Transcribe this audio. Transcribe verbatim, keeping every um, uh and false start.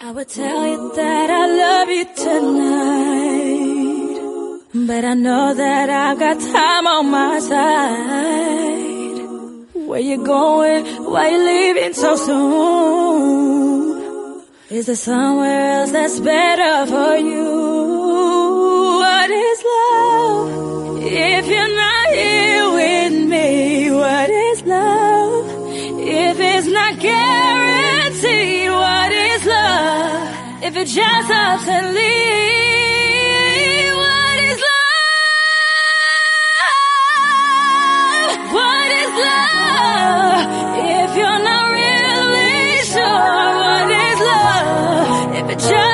I would tell you that I love you tonight, but I know that I've got time on my side. Where you going? Why you leaving so soon? Is there somewhere else that's better for you? What is love if you're not here with me? What is love if it's not guaranteed? What is love if it just ups and leaves? What is love? What is love if you're not really sure? What is love if it just